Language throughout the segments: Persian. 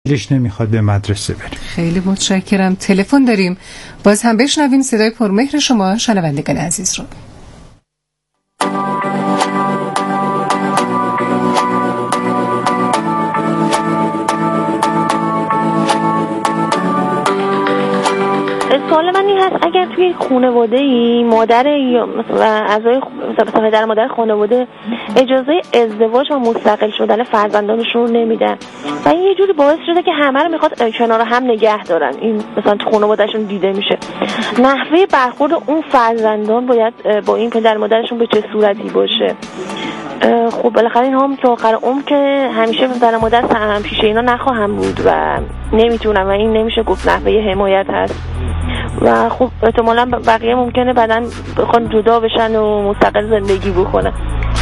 دلش نمیخواد به مدرسه بره. خیلی متشکرم. تلفن داریم، باز هم بشنویم صدای پرمهر شما شنوندگان عزیز رو. سوال من این هست اگر توی خانواده‌ای مادر یا مثلا اعضای مثلا پدر مادر خانواده اجازه ازدواج و مستقل شدن فرزندانشون رو نمیدن و این یه جوری باعث شده که همه رو میخواد کنار هم نگه دارن، این مثلا تو خانوادهشون دیده میشه، نحوه برخورد اون فرزندان باید با این پدر مادرشون به چه صورتی باشه؟ خب بالاخره این هم که آخر عمر که همیشه پدر مادر هم پیش اینا نخواهم بود و نمیتونم و این نمیشه گفت نحوه حمایت هست و خب احتمالاً بقیه ممکنه بعداً بخوان جدا بشن و مستقل زندگی بکنن.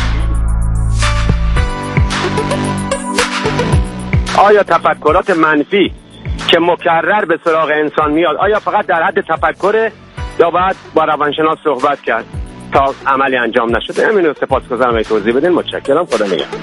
آیا تفکرات منفی که مکرر به سراغ انسان میاد آیا فقط در حد تفکره یا باید با روانشناس صحبت کرد تا عملی انجام نشده؟ همینو سپاسگزارم که توضیح بدین. متشکرم. خدا نگهدار.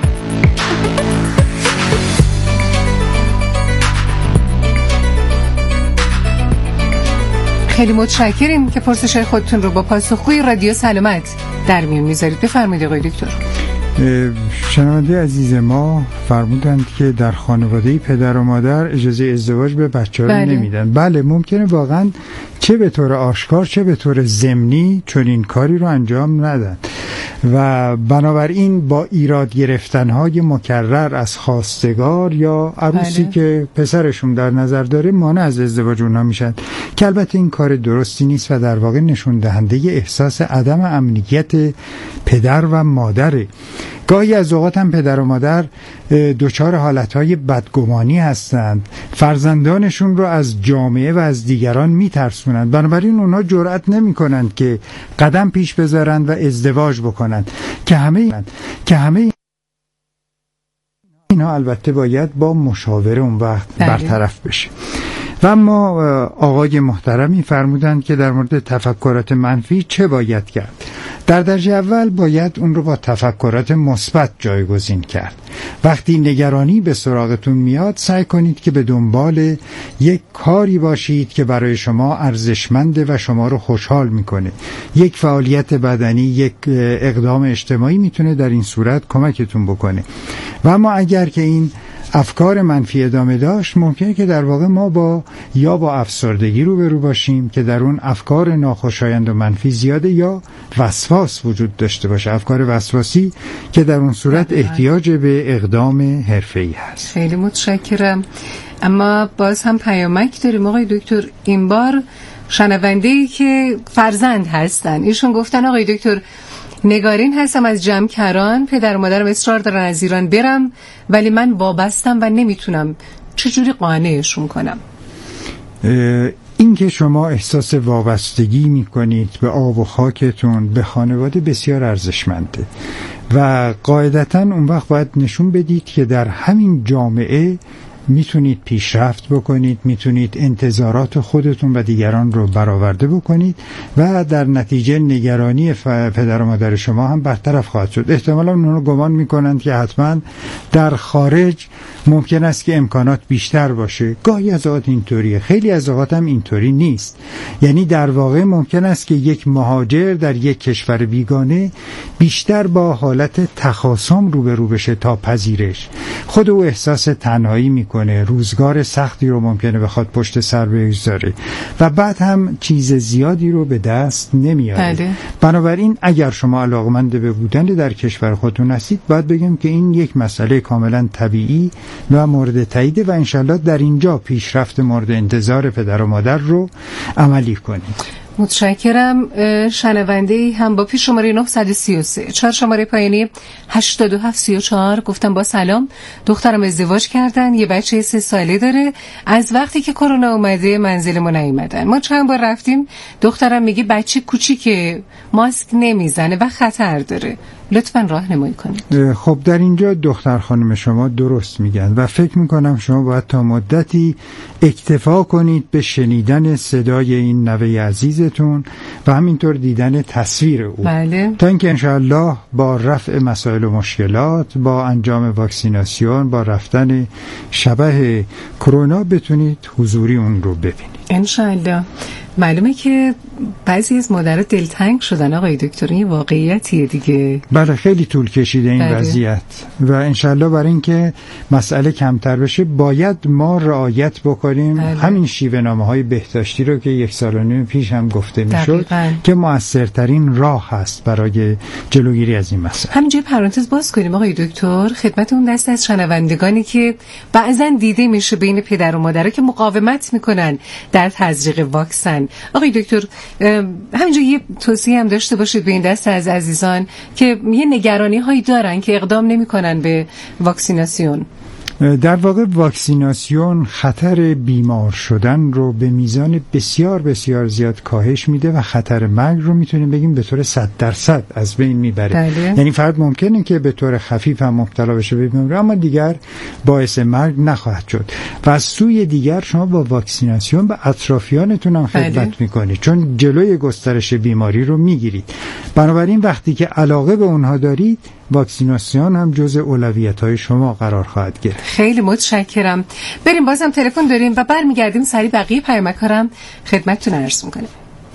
خیلی متشکریم که پرسش خودتون رو با پاسخگوی رادیو سلامت در میون میذارید. بفرمایید آقای دکتر. شنونده عزیز ما فرمودند که در خانواده پدر و مادر اجازه ازدواج به بچه‌ها نمیدن. بله ممکنه واقعا چه به طور آشکار چه به طور ضمنی چون این کاری رو انجام ندن و بنابراین با ایراد گرفتن‌های مکرر از خواستگار یا عروسی که پسرشون در نظر داره مانع از ازدواج اونها میشن که البته این کار درستی نیست و در واقع نشون دهنده احساس عدم امنیت پدر و مادره. گاهی از اوقات هم پدر و مادر دچار حالتهای بدگمانی هستند، فرزندانشون رو از جامعه و از دیگران میترسونند، بنابراین اونا جرأت نمی کنند که قدم پیش بذارند و ازدواج بکنند که همه اینا البته باید با مشاوره اون وقت برطرف بشه. و اما آقای محترمی فرمودند که در مورد تفکرات منفی چه باید کرد؟ در درجه اول باید اون رو با تفکرات مثبت جایگزین کرد. وقتی نگرانی به سراغتون میاد سعی کنید که به دنبال یک کاری باشید که برای شما ارزشمنده و شما رو خوشحال میکنه. یک فعالیت بدنی، یک اقدام اجتماعی میتونه در این صورت کمکتون بکنه. و اما اگر که این افکار منفی ادامه داشت ممکنه که در واقع ما با افسردگی روبرو باشیم که در اون افکار ناخوشایند و منفی زیاده یا وسواس وجود داشته باشه، افکار وسواسی که در اون صورت احتیاج به اقدام حرفه‌ای هست. خیلی متشکرم. اما باز هم پیامک داریم آقای دکتر، این بار شنونده‌ای که فرزند هستن، ایشون گفتن آقای دکتر نگارین هستم از جمکران، پدر و مادرم اصرار دارن از ایران برم ولی من وابستم و نمیتونم، چجوری قانعشون کنم؟ این که شما احساس وابستگی میکنید به آب و خاکتون، به خانواده بسیار ارزشمنده و قاعدتاً اون وقت باید نشون بدید که در همین جامعه میتونید پیشرفت بکنید، میتونید انتظارات خودتون و دیگران رو برآورده بکنید و در نتیجه نگرانی پدر و مادر شما هم برطرف خواهد شد. احتمالاً اونها گمان میکنند که حتما در خارج ممکن است که امکانات بیشتر باشه. گاهی از اوقات اینطوریه، خیلی از اوقات هم اینطوری نیست. یعنی در واقع ممکن است که یک مهاجر در یک کشور بیگانه بیشتر با حالت تخاصم روبرو بشه تا پذیرش. خود او احساس تنهایی میکنه، روزگار سختی رو ممکنه بخواد پشت سر بگذاره و بعد هم چیز زیادی رو به دست نمیاره. بنابراین اگر شما علاقمند به بودن در کشور خودتون هستید باید بگم که این یک مسئله کاملا طبیعی و مورد تایید و انشالله در اینجا پیشرفت مورد انتظار پدر و مادر رو عملی کنید. متشکرم. شنونده‌ای هم با پیش شماره 933 4 شماره پایینی 8734 گفتم با سلام، دخترم ازدواج کردن، یه بچه 3 ساله داره، از وقتی که کرونا اومده منزل ما نیومدن. ما چند بار رفتیم دخترم میگه بچه کوچیکه، ماسک نمیزنه و خطر داره. لطفاً راهنمایی کنید. خب در اینجا دختر خانم شما درست میگن و فکر میکنم شما باید تا مدتی اکتفا کنید به شنیدن صدای این نوه عزیزتون و همینطور دیدن تصویر او. بله. تا اینکه انشاءالله با رفع مسائل و مشکلات، با انجام واکسیناسیون، با رفتن شبح کرونا بتونید حضوری اون رو ببینید انشاءالله. معلومه که بعضی از مادرها دلتنگ شدن آقای دکتر، این واقعیتیه دیگه. بله خیلی طول کشیده این وضعیت و انشالله برای اینکه مسئله کمتر بشه باید ما رعایت بکنیم همین شیوه نامه‌های بهداشتی رو که 1.5 سال پیش هم گفته میشد که موثرترین راه هست برای جلوگیری از این مسئله. همینجوری پرانتز باز کنیم آقای دکتر خدمت اون دست از شنوندگانی که بعضا دیده میشه بین پدر و مادرها که مقاومت میکنن در تزریق واکسن. آقای دکتر همینجا یه توصیه هم داشته باشید به این دست از عزیزان که یه نگرانی هایی دارن که اقدام نمی کنن به واکسیناسیون. در واقع واکسیناسیون خطر بیمار شدن رو به میزان بسیار بسیار زیاد کاهش میده و خطر مرگ رو میتونیم بگیم به طور 100% از بین میبره. یعنی فرد ممکنه که به طور خفیف هم مبتلا بشه به بیماری اما دیگر باعث مرگ نخواهد شد. و از سوی دیگر شما با واکسیناسیون به اطرافیانتون هم خدمت میکنید چون جلوی گسترش بیماری رو میگیرید. بنابراین وقتی که علاقه به اونها دارید واکسیناسیون هم جزء اولویت‌های شما قرار خواهد گرفت. خیلی متشکرم. بریم بازم تلفن داریم و برمیگردیم سریع بقیه پیامک‌ها رو خدمتتون عرض می‌کنیم.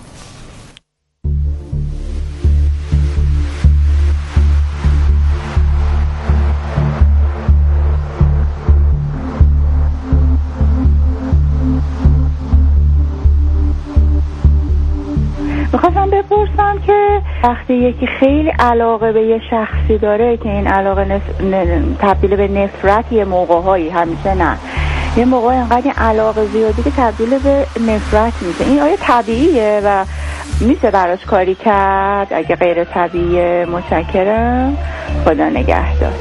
میخواستم بپرسم که وقتی یکی خیلی علاقه به یه شخصی داره که این علاقه تبدیل به نفرت یه موقع‌هایی، همیشه نه، یه موقع اینقدر علاقه زیادی که تبدیل به نفرت میشه، این آیا طبیعیه و میشه براش کاری کرد؟ اگه غیر طبیعیه متشکرم، خدا نگهدار.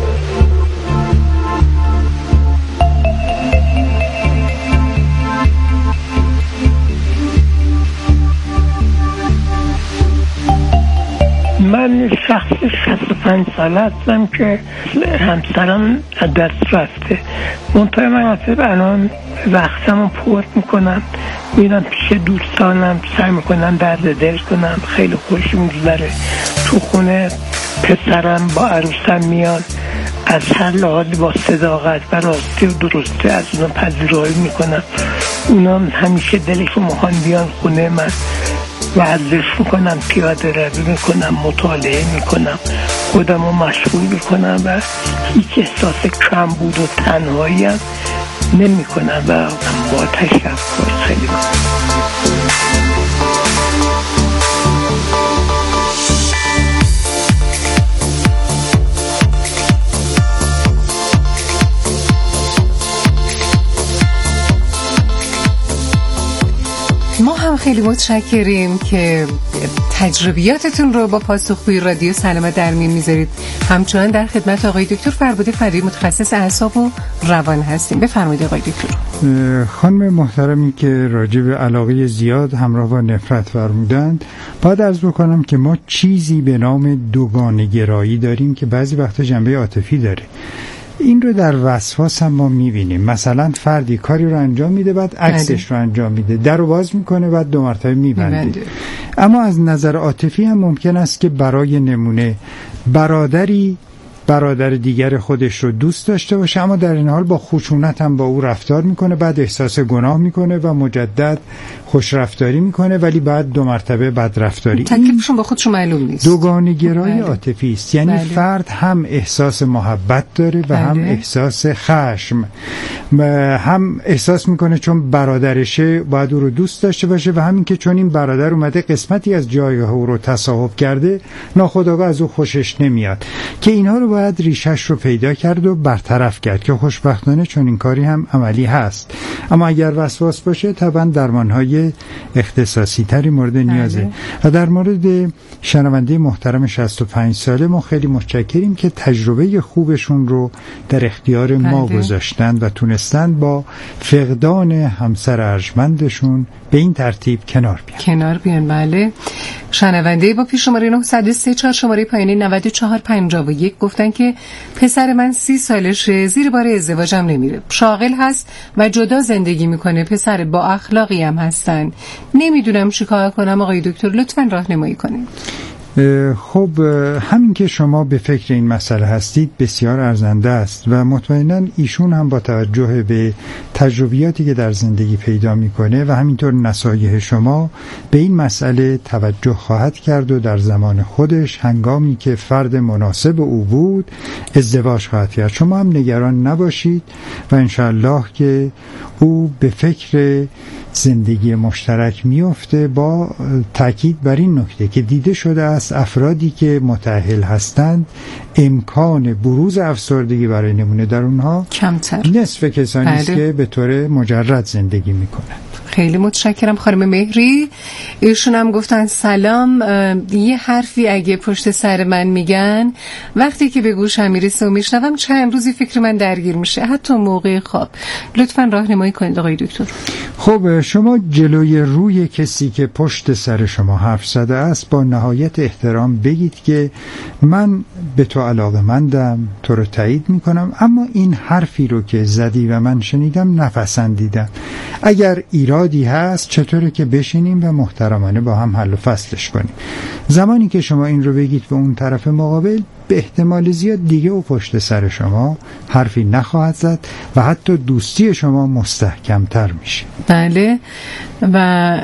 من شخص 65 ساله هستم که همسرم از دست رفته. منطقه من اصلا الان وقتمو پورت میکنم، میرم پیش دوستانم، سعی میکنم درد دل کنم، خیلی خوش میگذره. تو خونه پسرم با عروسم میان، از هر لحاظی با صداقت و راستی و درستی از اونا پذیرایی میکنم. اونا همیشه دلشون میخوان بیان خونه من، ورزش میکنم، پیاده روی میکنم، مطالعه میکنم، خودم رو مشغول میکنم و هیچ احساس کم بود و تنهایی هم نمی کنم و با تشکر خیلی ما هم خیلی متشکریم که تجربیاتتون رو با پاسخگوی رادیو سلامت در میون میذارید. همچنان در خدمت آقای دکتر فربود فری متخصص اعصاب و روان هستیم. بفرمایید آقای دکتر. خانم محترمی که راجع به علاقه زیاد همراه با نفرت فرمودند، باید عرض بکنم که ما چیزی به نام دوگانه‌گرایی داریم که بعضی وقتا جنبه عاطفی داره. این رو در وسواس هم ما میبینیم. مثلا فردی کاری رو انجام میده بعد عکسش رو انجام میده، در رو باز میکنه بعد 2 مرتبه میبنده. اما از نظر عاطفی هم ممکن است که برای نمونه برادر دیگر خودش رو دوست داشته باشه اما در این حال با خشونت هم با او رفتار میکنه، بعد احساس گناه میکنه و مجدد خوش رفتاری میکنه ولی بعد 2 مرتبه بد رفتاری. تکلیفشون با خودشون معلوم نیست. دوگانه‌گرایی عاطفی است، یعنی فرد هم احساس محبت داره و هم احساس خشم، هم احساس میکنه چون برادرشه باید او رو دوست داشته باشه و همین که چون این برادر اومده قسمتی از جایگاه او رو تصاحب کرده ناخودآگاه از او خوشش نمیاد، که اینها رو باید ریشش رو پیدا کرد و برطرف کرد که خوشبختانه چون این کاری هم عملی هست اما اگر وسواس باشه طبعا درمان‌های اختصاصی تری مورد نیازه. و در مورد شنونده محترم 65 ساله ما خیلی متشکریم که تجربه خوبشون رو در اختیار ما گذاشتند و تونستند با فقدان همسر ارجمندشون به این ترتیب کنار بیان. بله. شنونده با پیش شماره 934 شماره پایینی 9451 گفتن که پسر من 30 سالشه، زیر بار ازدواجم نمیره، شاغل هست و جدا زندگی میکنه، پسر با اخلاقی هم هستن، نمیدونم چیکار کنم آقای دکتر، لطفاً راهنمایی کنید. خب همین که شما به فکر این مسئله هستید بسیار ارزنده است و مطمئناً ایشون هم با توجه به تجربیاتی که در زندگی پیدا میکنه و همینطور نصایح شما به این مسئله توجه خواهد کرد و در زمان خودش هنگامی که فرد مناسب او بود ازدواج خواهد کرد. شما هم نگران نباشید و انشاءالله که او به فکر زندگی مشترک میفته، با تاکید بر این نکته که دیده شده است افرادی که متأهل هستند امکان بروز افسردگی برای نمونه در اونها کمتر، نصف کسانی است که به طور مجرد زندگی میکنند. خیلی متشکرم خانم مهری. ایشون هم گفتن سلام، یه حرفی اگه پشت سر من میگن وقتی که به گوشم میرسه و میشنوم چند روزی فکر من درگیر میشه، حتی موقع خواب. لطفاً راهنمایی کنید آقای دکتر. خب شما جلوی روی کسی که پشت سر شما حرف زده است با نهایت احترام بگید که من به تو علاقه‌مندم، تو رو تایید میکنم، اما این حرفی رو که زدی و من شنیدم نپسندیدم. اگر ایرادی هست چطوره که بشینیم و محترمانه با هم حل و فصلش کنیم. زمانی که شما این رو بگید به اون طرف مقابل، به احتمال زیاد دیگه او پشت سر شما حرفی نخواهد زد و حتی دوستی شما مستحکمتر میشه. بله. و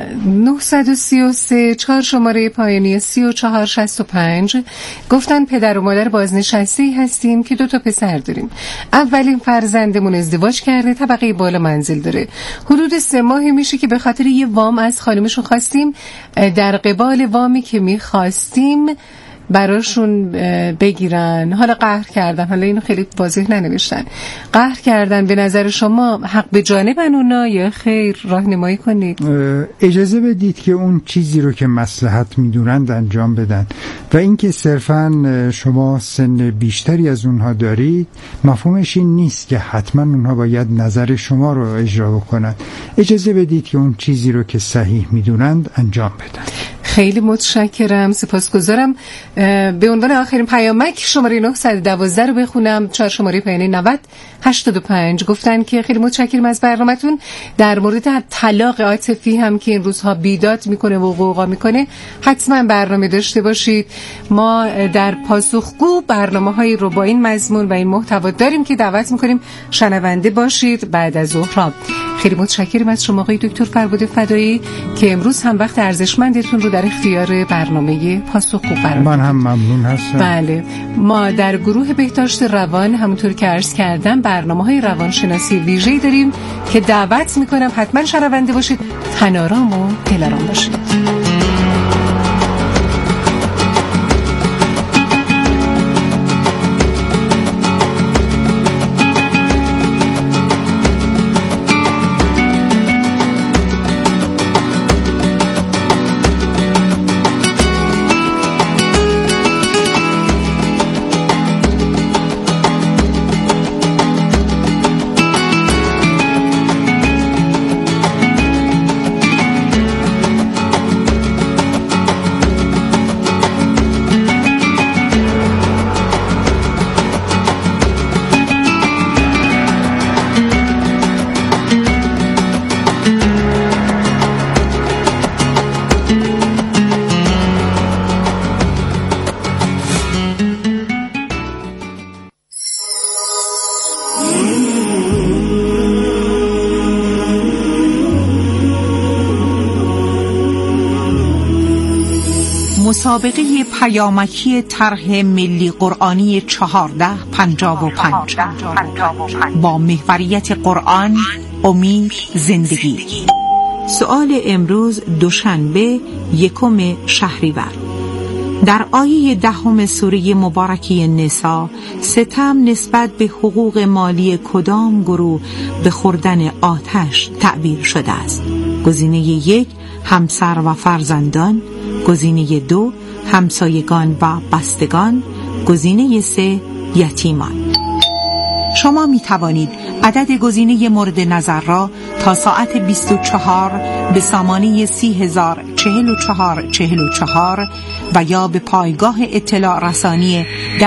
933 4 شماره پایانی 3465 گفتن پدر و مادر بازنشسته هستیم که 2 پسر داریم. اولین فرزندمون ازدواج کرده، طبقه بالا منزل داره. حدود 3 ماهی میشه که به خاطر یه وام از خانمشون خواستیم در قبال وامی که میخواستیم براشون بگیرن. حالا قهر کردن، حالا اینو خیلی واضح ننوشتن، قهر کردن. به نظر شما حق به جانبن اونا یا خیر؟ راهنمایی کنید. اجازه بدید که اون چیزی رو که مصلحت میدونند انجام بدن و اینکه صرفاً شما سن بیشتری از اونها دارید مفهومش این نیست که حتما اونها باید نظر شما رو اجرا بکنن. اجازه بدید که اون چیزی رو که صحیح میدونند انجام بدن. خیلی متشکرم، سپاسگزارم. به عنوان آخرین پیامک شماره 912 رو بخونم، 4 شماره پایانی 9085 گفتن که خیلی متشکرم از برنامه‌تون. در مورد طلاق عاطفی هم که این روزها بیداد میکنه و غوغا میکنه حتما برنامه داشته باشید. ما در پاسخگو برنامه‌هایی رو با این مضمون و این محتوا داریم که دعوت میکنیم شنونده باشید بعد از ظهر. خیلی متشکرم از شما آقای دکتر فربد فدایی که امروز هم وقت ارزشمندتون رو در اختیار برنامه پاسخگو قرار. من هم ممنون هستم. بله، ما در گروه بهداشت روان همونطور که عرض کردم برنامه‌های روانشناسی ویژه‌ای داریم که دعوت میکنم حتما شنونده باشید، تن‌آرام و دل‌آرام باشید. مسابقه پیامکی طرح ملی قرآنی 1455 با محوریت قرآن، امید، زندگی. سؤال امروز دوشنبه 1 شهریور. در آیه 10 سوره مبارکه نساء ستم نسبت به حقوق مالی کدام گروه به خوردن آتش تعبیر شده است؟ گزینه 1 همسر و فرزندان، گزینه 2 همسایگان و بستگان، گزینه 3 یتیمان. شما می توانید عدد گزینه مورد نظر را تا ساعت 24 به سامانه 30,044,44 و یا به پایگاه اطلاع رسانی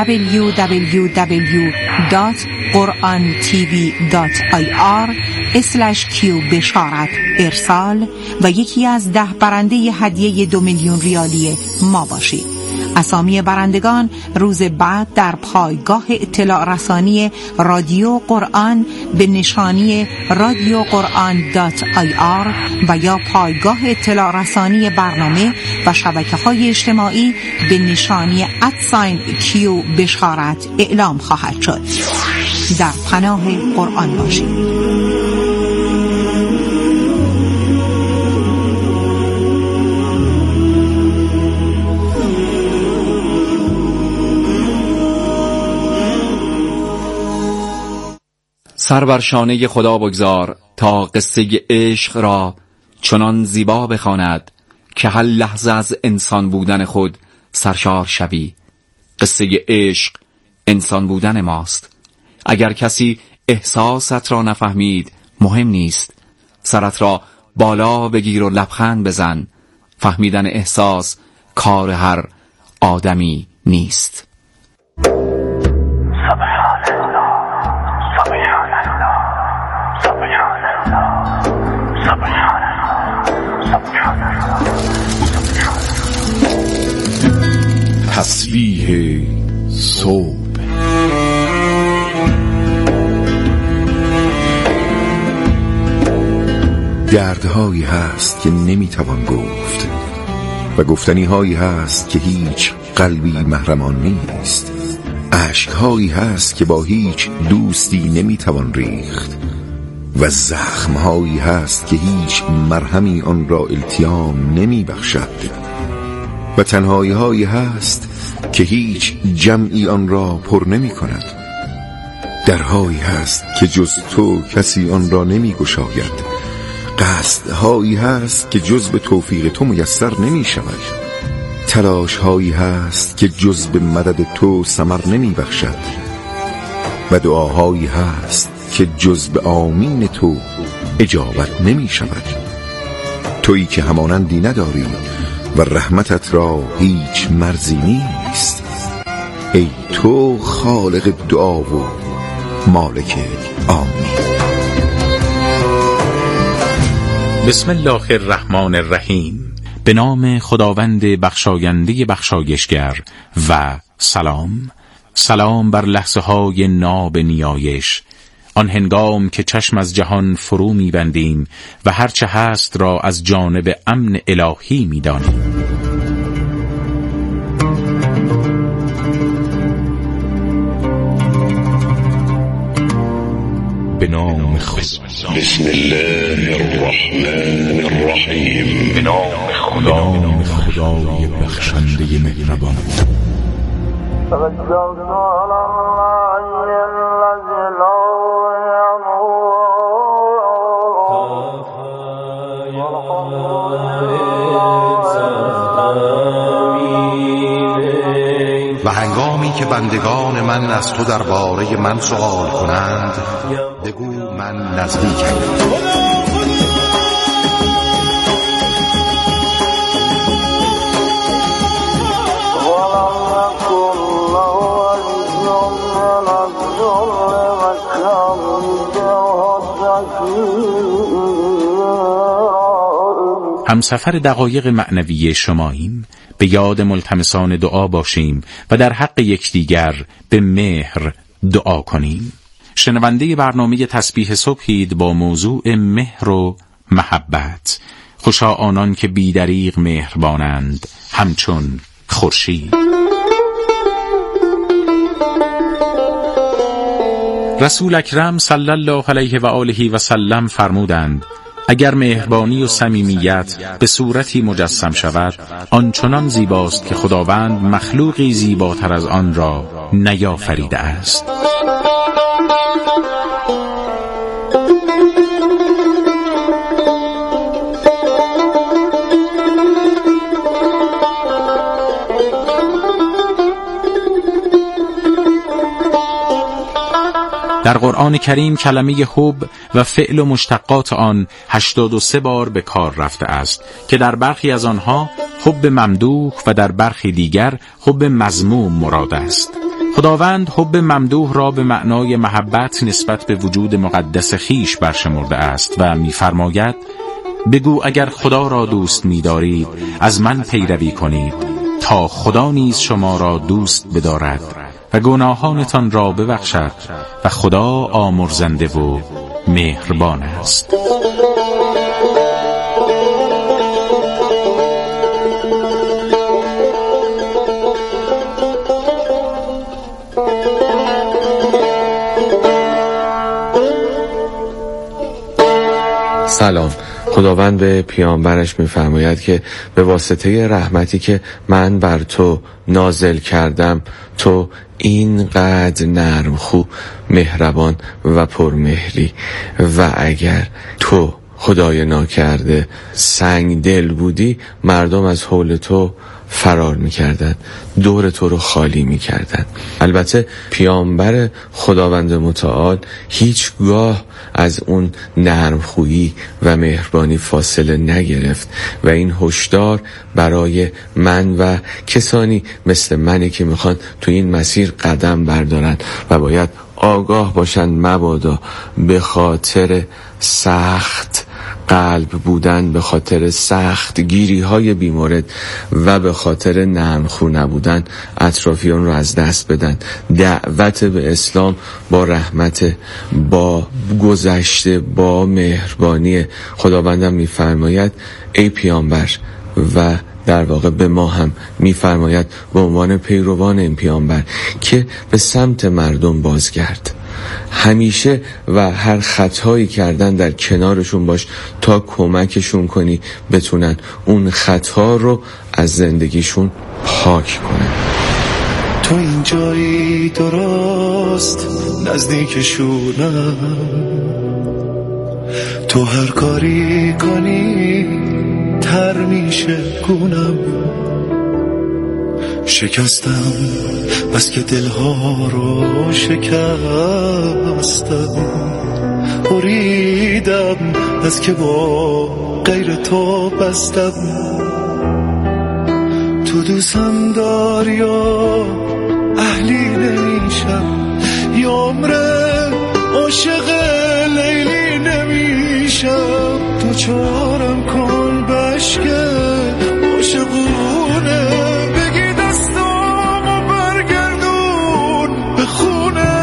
www.qurantv.ir/q بشارت ارسال و یکی از 10 برنده هدیه 2 میلیون ریالی ما باشید. اسامی برندگان روز بعد در پایگاه اطلاع رسانی رادیو قرآن به نشانی radioquran.ir و یا پایگاه اطلاع رسانی برنامه و شبکه‌های اجتماعی به نشانی @q بشارت اعلام خواهد شد. در پناه قرآن باشید. سر بر شانه خدا بگذار تا قصه عشق را چنان زیبا بخواند که هر لحظه از انسان بودن خود سرشار شوی. قصه عشق انسان بودن ماست. اگر کسی احساست را نفهمید مهم نیست. سرت را بالا بگیر و لبخند بزن. فهمیدن احساس کار هر آدمی نیست. تسبیح صبح. دردهایی هست که نمیتوان گفت و گفتنی هایی هست که هیچ قلبی محرمان نیست. اشکهایی هست که با هیچ دوستی نمیتوان ریخت و زخمهایی هست که هیچ مرهمی آن را التیام نمیبخشد و تنهایی هایی هست که هیچ جمعی آن را پر نمی کند. درهایی هست که جز تو کسی آن را نمی گشاید. قصدهایی هست که جز به توفیق تو میسر نمی شود. تلاشهایی هست که جز به مدد تو ثمر نمی بخشد و دعاهایی هست که جز به آمین تو اجابت نمی شود. تویی که همانندی نداری و رحمتت را هیچ مرزی نیست. ای تو خالق دعا و مالک آمین. بسم الله الرحمن الرحیم. به نام خداوند بخشاینده بخشایشگر و سلام بر لحظه های ناب نیایش، آن هنگام که چشم از جهان فرو می‌بندیم و هرچه هست را از جانب امن الهی می‌دانیم. به نام خدا. بسم الله الرحمن الرحیم. به نام خدای بخشنده مهربان. و هنگامی که بندگان من از تو درباره من سؤال کنند بگو من نزدیکم. همسفر دقایق معنوی شماییم. به یاد ملتمسان دعا باشیم و در حق یکدیگر به مهر دعا کنیم. شنونده برنامه تسبیح صبحید با موضوع مهر و محبت. خوشا آنان که بی‌دریغ مهربانند همچون خورشید. رسول اکرم صلی الله علیه و آله و سلم فرمودند: اگر مهربانی و صمیمیت به صورتی مجسم شود، آنچنان زیباست که خداوند مخلوقی زیباتر از آن را نیافریده است. در قرآن کریم کلمه حب و فعل و مشتقات آن 83 بار به کار رفته است که در برخی از آنها حب ممدوح و در برخی دیگر حب مذموم مراد است. خداوند حب ممدوح را به معنای محبت نسبت به وجود مقدس خیش برشمرده است و می‌فرماید: بگو اگر خدا را دوست می‌دارید از من پیروی کنید تا خدا نیز شما را دوست بدارد و گناهانتان را ببخشد و خدا آمرزنده و مهربان است. سلام. خداوند به پیامبرش می‌فرماید که به واسطه رحمتی که من بر تو نازل کردم تو اینقدر نرمخو، مهربان و پرمهری و اگر تو خدای ناکرده سنگ دل بودی مردم از حول تو فرار می‌کردند، دور تو رو خالی می‌کردند. البته پیامبر خداوند متعال هیچگاه از اون نرمخویی و مهربانی فاصله نگرفت و این هشدار برای من و کسانی مثل منی که میخوان تو این مسیر قدم بردارن و باید آگاه باشن مبادا به خاطر سخت قلب بودن، به خاطر سخت گیری های بیمورد و به خاطر نرمخو نبودن اطرافیان رو از دست بدن. دعوت به اسلام با رحمت، با گذشته، با مهربانی. خداوندم میفرماید ای پیامبر و در واقع به ما هم میفرماید به عنوان پیروان این پیامبر که به سمت مردم بازگرد، همیشه و هر خطایی کردن در کنارشون باش تا کمکشون کنی بتونن اون خطا رو از زندگیشون پاک کنن. تو اینجایی درست نزدیکشونم، تو هر کاری کنی تر میشه گونم، شکستم بس که دلها رو شکستم، بریدم بس که با غیر تو بستم، تو دوستم داری و اهلی نمیشم، یا عمره عاشق لیلی نمیشم، تو چارم کن بشکه عاشقونه، بگی دستامو برگردون به خونه،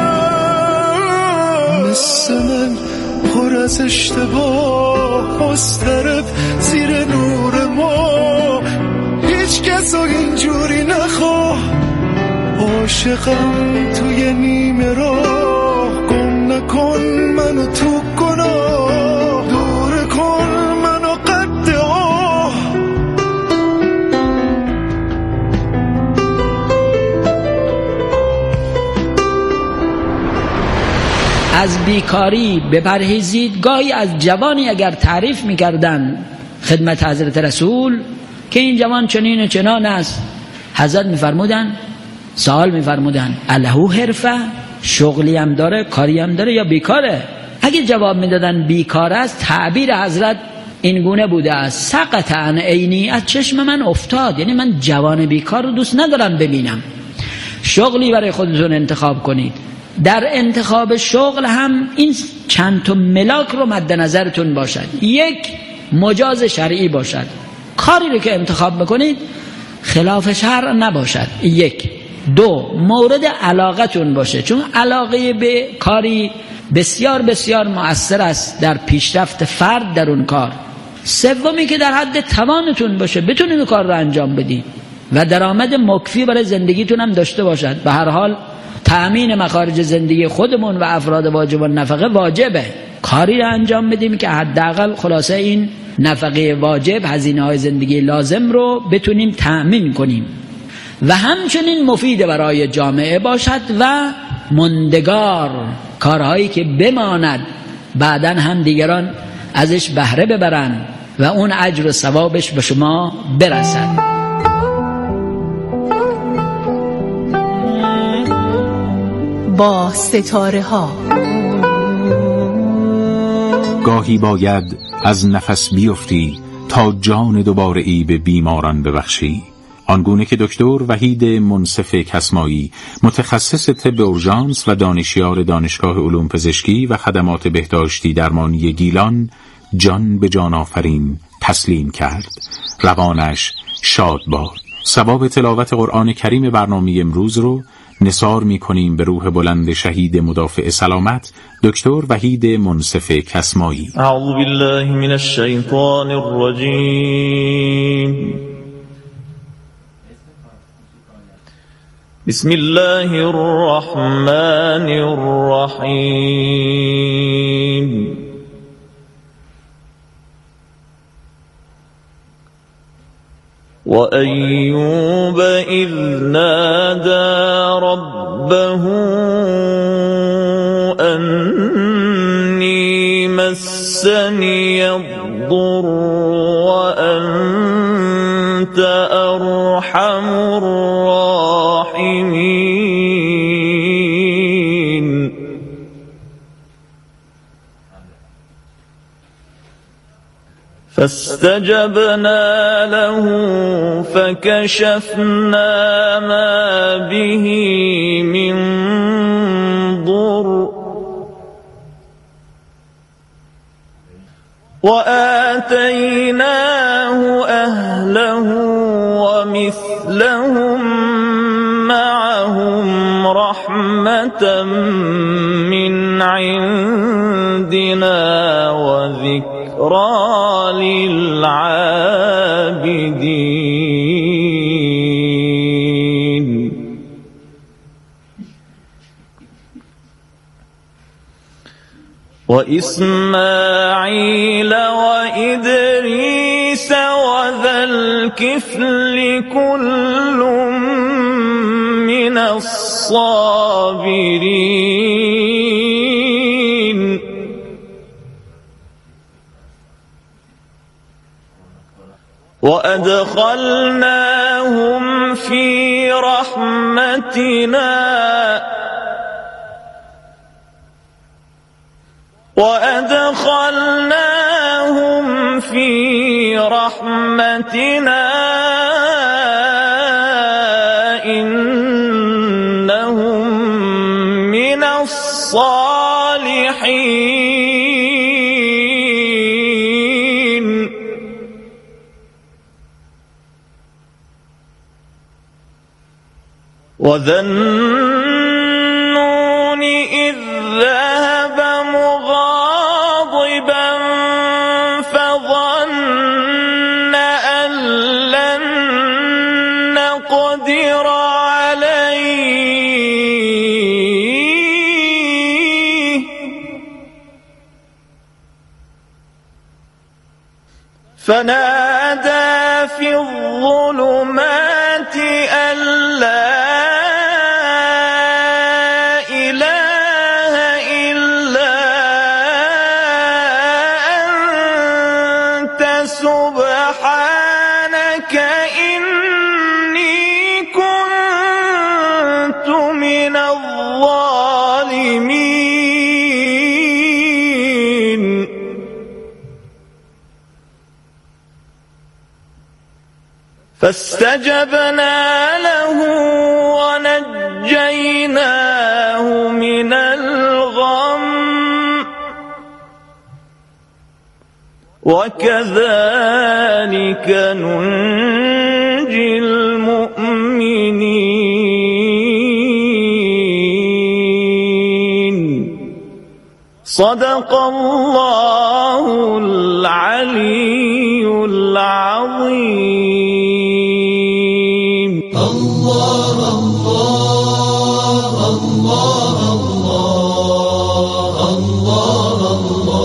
مثل من پر از اشتباه مضطرب زیر نور ما، هیچ کسو اینجوری نخواه، عاشقم توی نیمه راه، گم نکن منو تو گناه، دور کن منو قد آه. از بیکاری بپرهیزید. گاهی از جوانی اگر تعریف می‌کردن خدمت حضرت رسول که این جوان چنین و چنان است، حضرت می‌فرمودن، سوال می‌فرمودن الهو حرفه، شغلی هم داره، کاری هم داره یا بیکاره؟ اگه جواب میدادن بیکار است، تعبیر حضرت این گونه بوده است سقط عن عینی، از چشم من افتاد، یعنی من جوان بیکار رو دوست ندارم ببینم. شغلی برای خودتون انتخاب کنید. در انتخاب شغل هم این چند تا ملاک رو مد نظرتون باشد. یک، مجاز شرعی باشد، کاری رو که انتخاب بکنید خلاف شرع نباشد. یک. دو، مورد علاقتون باشه، چون علاقه به کاری بسیار بسیار مؤثر است در پیشرفت فرد در اون کار. سومی که در حد توانتون باشه، بتونید اون کار رو انجام بدید و درآمد مکفی برای زندگیتون هم داشته باشد. به هر حال تأمین مخارج زندگی خودمون و افراد واجب النفقه واجبه. کاری انجام بدیم که حداقل خلاصه این نفقه واجب، هزینه‌های زندگی لازم رو بتونیم تأمین کنیم و همچنین مفید برای جامعه باشد و ماندگار، کارهایی که بماند بعداً هم دیگران ازش بهره ببرن و اون اجر و ثوابش به شما برسد. با ستاره ها گاهی باید از نفس بیفتی تا جان دوباره ای به بیماران ببخشی. آنگونه که دکتر وحید منصف کسمایی، متخصص طب اورژانس و دانشیار دانشگاه علوم پزشکی و خدمات بهداشتی درمانی گیلان، جان به جان آفرین تسلیم کرد. روانش شاد باد. ثواب تلاوت قرآن کریم برنامه امروز رو نثار می کنیم به روح بلند شهید مدافع سلامت دکتر وحید منصف کسمایی. اعوذ بالله من الشیطان الرجیم. بسم الله الرحمن الرحیم. وأيوب إذ نادى ربه أني مسني الضر وأنت أرحم الراحمين. فاستجبنا له فكشفنا ما به من ضر وآتيناه أهله ومثلهم معهم رحمة من عندنا وذكرى للعابدين. وإسماعيل وإدريس وذا الكفل كل من الصابرين. وأدخلناهم في رحمتنا إنهم من الصالحين. وذا النون إذ ذهب مغاضبا فظن أن لن نقدر عليه فنادى في الظلمات أن لا سبحانك إني كنت من الظالمين. فاستجبنا له ونجيناه من الغم وكذلك ننجي المؤمنين. صدق الله العلي العظيم. الله الله الله الله الله الله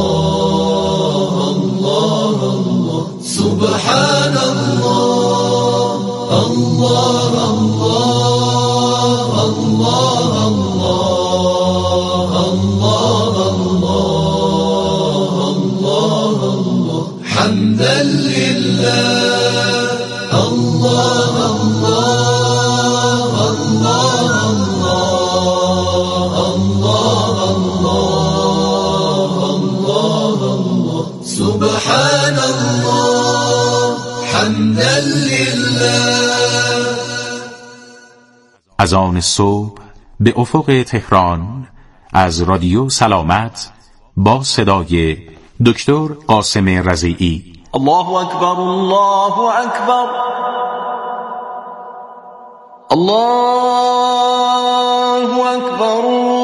سبحان الله حمدا لله. از آن صبح به افق تهران از رادیو سلامت با صدای دکتر قاسم رضیعی. الله اکبر الله اکبر الله اکبر.